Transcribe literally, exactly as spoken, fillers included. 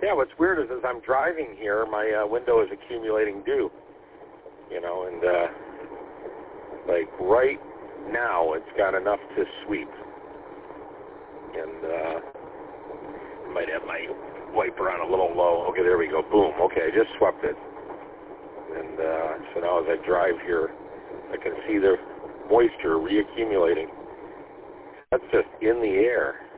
Yeah, what's weird is as I'm driving here, my uh, window is accumulating dew. You know, and uh, like right now, it's got enough to sweep. And uh, I might have my wiper on a little low. Okay, there we go. Boom. Okay, I just swept it. And uh, so now as I drive here, I can see the moisture reaccumulating. That's just in the air.